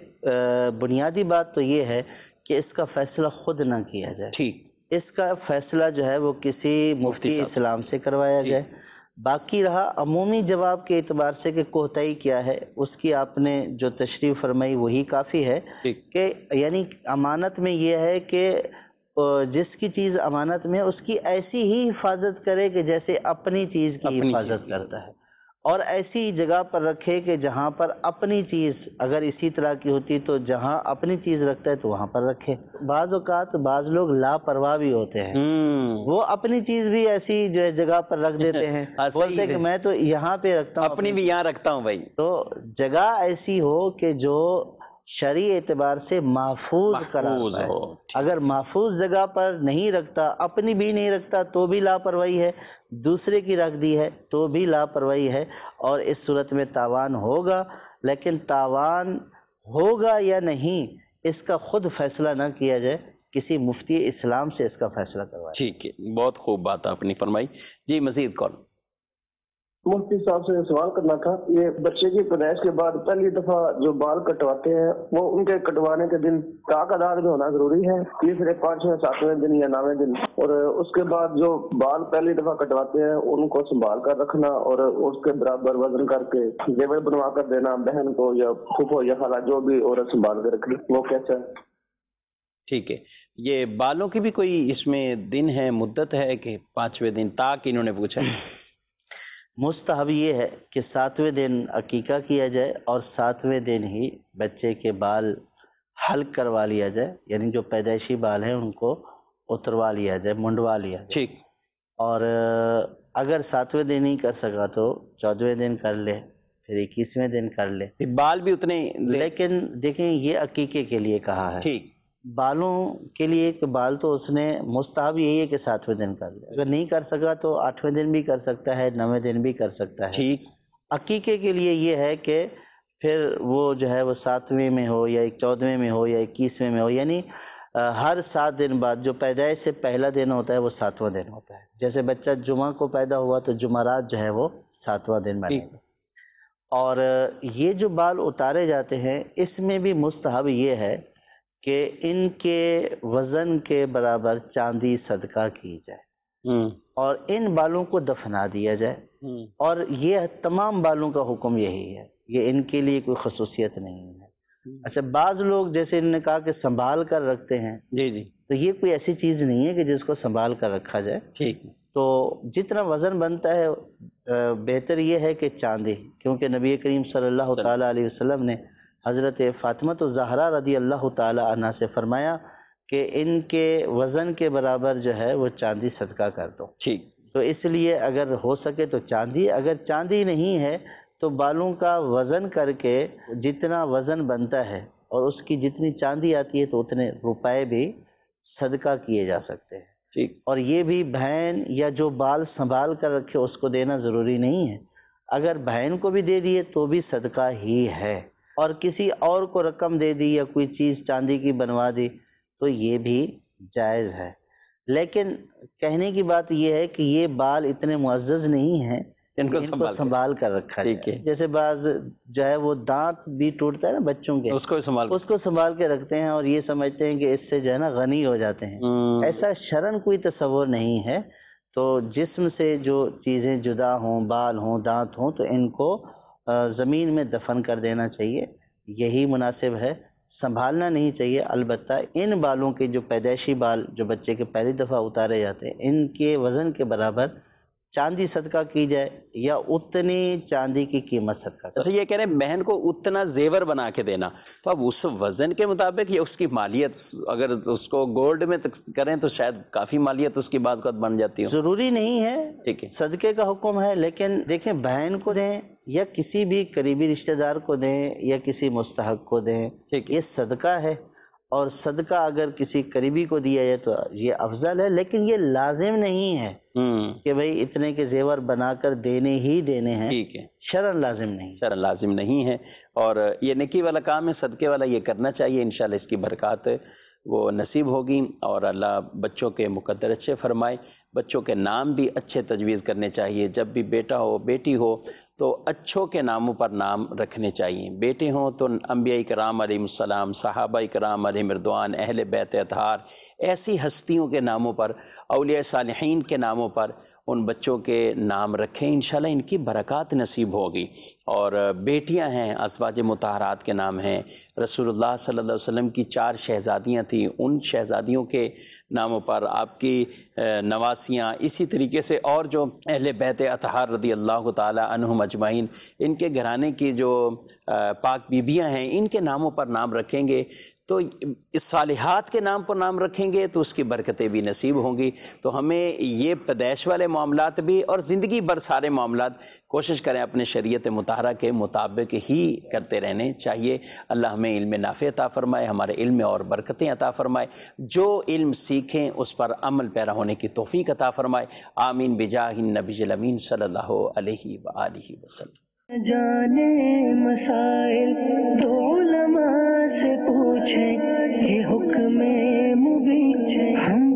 Speaker 3: بنیادی بات تو یہ ہے کہ اس کا فیصلہ خود نہ کیا جائے.
Speaker 2: ٹھیک.
Speaker 3: اس کا فیصلہ جو ہے وہ کسی مفتی اسلام سے کروایا جائے. باقی رہا عمومی جواب کے اعتبار سے کہ کوتاہی کیا ہے، اس کی آپ نے جو تشریح فرمائی وہی کافی ہے. کہ یعنی امانت میں یہ ہے کہ جس کی چیز امانت میں اس کی ایسی ہی حفاظت کرے کہ جیسے اپنی چیز کی حفاظت کرتا ہے، اور ایسی جگہ پر رکھے کہ جہاں پر اپنی چیز اگر اسی طرح کی ہوتی تو جہاں اپنی چیز رکھتا ہے تو وہاں پر رکھے. بعض اوقات بعض لوگ لاپرواہ بھی ہوتے ہیں، وہ اپنی چیز بھی ایسی جو ہے جگہ پر رکھ دیتے ہیں، بولتے ہیں کہ میں تو یہاں پہ رکھتا ہوں،
Speaker 2: اپنی بھی یہاں رکھتا ہوں. بھائی تو
Speaker 3: جگہ ایسی ہو کہ جو شرعی اعتبار سے محفوظ قرار ہے. اگر محفوظ جگہ پر نہیں رکھتا، اپنی بھی نہیں رکھتا تو بھی لاپرواہی ہے، دوسرے کی رکھ دی ہے تو بھی لاپرواہی ہے، اور اس صورت میں تاوان ہوگا. لیکن تاوان ہوگا یا نہیں اس کا خود فیصلہ نہ کیا جائے، کسی مفتی اسلام سے اس کا فیصلہ کروایا.
Speaker 2: ٹھیک ہے، بہت خوب بات آپ نے فرمائی. جی مزید کال.
Speaker 9: मुफ्ती साहब से सवाल करना था, ये बच्चे की पैदाइश के बाद पहली दफा जो बाल कटवाते हैं वो उनके कटवाने के दिन तादाद में होना जरूरी है, तीसरे 5वें 7वें दिन या 9वें दिन, और उसके बाद जो बाल पहली दफा कटवाते हैं उनको संभाल कर रखना और उसके बराबर वजन करके जेवर बनवा कर देना बहन को या फूफो या खाला जो भी औरत संभाल कर रखे, वो कैसा है?
Speaker 2: ठीक है, ये बालों की भी कोई इसमें दिन है, मुद्दत है कि 5वें दिन तक इन्होंने पूछा?
Speaker 3: मुस्तहब ये है कि 7वें दिन अकीका किया जाए और 7वें दिन ही बच्चे के बाल हल्क करवा लिया जाए, यानी जो पैदाइशी बाल हैं उनको उतरवा लिया जाए, मुंडवा लिया जाए।
Speaker 2: ठीक।
Speaker 3: और अगर 7वें दिन ही कर सका तो 14वें दिन कर ले, फिर 21वें दिन कर ले,
Speaker 2: फिर बाल भी उतने,
Speaker 3: लेकिन देखें ये अकीके के लिए कहा है।
Speaker 2: ठीक।
Speaker 3: बालों के लिए कि बाल तो उसने मुस्ताहब यही है कि 7वें दिन कर ले, अगर नहीं कर सका तो 8वें दिन भी कर सकता है, 9वें दिन भी कर सकता है।
Speaker 2: ठीक।
Speaker 3: अकीके के लिए ये है कि फिर वो जो है वो 7वें में हो या 14वें में हो या 21वें में हो, यानी हर 7 दिन बाद जो पैदाइश से पहला दिन होता है वो 7वां दिन होता है। जैसे बच्चा जुमा को पैदा हुआ तो जुमारात जो है वो 7वां दिन बनेगा। और ये जो बाल उतारे जाते हैं इसमें भी मुस्तहब ये है कि इनके वजन के बराबर चांदी सदका की जाए और इन बालों को दफना दिया जाए। और ये तमाम बालों का हुक्म यही है, ये इनके लिए कोई खसूसियत नहीं है। अच्छा, बाज लोग जैसे इन्होंने कहा कि संभाल कर रखते हैं,
Speaker 2: जी जी,
Speaker 3: तो ये कोई ऐसी चीज नहीं है कि जिसको संभाल कर रखा जाए।
Speaker 2: ठीक।
Speaker 3: तो जितना वजन बनता है बेहतर ये है कि चांदी, क्योंकि नबी करीम सल्लल्लाहु ताला अलैहि वसल्लम ने हजरत फातिमा तो ज़हरा रदी अल्लाह ताला अन्हा से फरमाया कि इनके वजन के बराबर जो है वो चांदी सदका कर दो।
Speaker 2: ठीक।
Speaker 3: तो इसलिए अगर हो सके तो चांदी, अगर चांदी नहीं है तो बालों का वजन करके जितना वजन बनता है और उसकी जितनी चांदी आती है तो उतने रुपए भी सदका किए जा सकते हैं।
Speaker 2: ठीक।
Speaker 3: और ये भी बहन या जो बाल संभाल कर रखे उसको देना जरूरी नहीं है, अगर बहन को भी दे दिए तो भी सदका ही है। और किसी और को रकम दे दी या कोई चीज चांदी की बनवा दी तो ये भी जायज है। लेकिन कहने की बात ये है कि ये बाल इतने मुअज्जज नहीं हैं, इनको संभाल कर रखा है। जैसे बाज जो है वो दांत भी टूटता है ना बच्चों के, उसको संभाल के रखते हैं और ये समझते हैं कि इससे जो है ना गनी हो जाते हैं। ऐसा शरन कोई तस्वुर नहीं है। तो जिस्म से जो चीजें जुदा हों, बाल हों, दांत हों, तो इनको जमीन में दफन कर देना चाहिए, यही मुनासिब है, संभालना नहीं चाहिए। अलबत्ता इन बालों के जो पैदाइशी बाल जो बच्चे के पहली दफा उतारे जाते हैं इनके वजन के बराबर चांदी सदका की जाए या उतनी चांदी की कीमत सदका।
Speaker 2: तो ये कह रहे हैं बहन को उतना जेवर बना के देना, तो अब उस वजन के मुताबिक या उसकी मालियत, अगर उसको गोल्ड में करें तो शायद काफी मालियत उसकी बात बन जाती है।
Speaker 3: जरूरी नहीं है,
Speaker 2: ठीक है,
Speaker 3: सदके का हुक्म है। लेकिन देखें, बहन को दें या किसी भी करीबी रिश्तेदार को दें या किसी मुस्तहक को दें, ये सदका है। और सदका अगर किसी करीबी को दिया जाए तो ये अफजल है, लेकिन ये लाजिम नहीं है कि भाई इतने के जेवर बनाकर देने ही देने हैं।
Speaker 2: ठीक है,
Speaker 3: शरन लाजिम नहीं,
Speaker 2: शरन लाजिम नहीं है। और ये नेकी वाला काम है, सदके वाला, ये करना चाहिए। इंशाल्लाह इसकी बरकत वो नसीब होगी और अल्लाह बच्चों के मुकद्दर अच्छे फरमाए। बच्चों के नाम भी अच्छे तजवीज़ करने चाहिए। जब भी बेटा हो बेटी हो तो अच्छों के नामों पर नाम रखने चाहिए। बेटे हों तो अंबिया इकराम अलैहिस्सलाम, सहाबा इकराम अलैहिम रिदवान, अहले बैत अतहार, ऐसी हस्तियों के नामों पर, औलिया सालिहीन के नामों पर उन बच्चों के नाम रखें। इंशाल्लाह इनकी बरकत नसीब होगी। और बेटियां हैं, अज़वाज मुतहरात के नाम हैं। रसूलुल्लाह सल्लल्लाहु अलैहि वसल्लम की 4 शहजादियां थीं, उन शहजादियों के नामों पर आपकी नवासियाँ, इसी तरीके से और जो अहले बैत अतहार रदी अल्लाह ताला अन्हुम अजमाइन, इनके घराने की जो पाक बीबियाँ हैं, इनके नामों पर नाम रखेंगे तो इस सालिहात के नाम पर नाम रखेंगे तो उसकी बरकतें भी नसीब होंगी। तो हमें ये पैदाइश वाले मामलात भी और ज़िंदगी भर सारे मामलात कोशिश करें अपने शरीयत मुताहरा के मुताबिक ही करते रहने चाहिए। अल्लाह हमें इल्म नाफ़े अता फरमाए, हमारे इल्म में और बरकतें अता फरमाए, जो इल्म सीखें उस पर अमल पैरा होने की तौफीक अता फरमाए। आमीन बिजाहिन नबील अमीन सल्लल्लाहु अलैहि व आलिहि वसल्लम।
Speaker 1: जाने मसाइल तो उलमा से पूछें, ये हुक्म मुबीन है।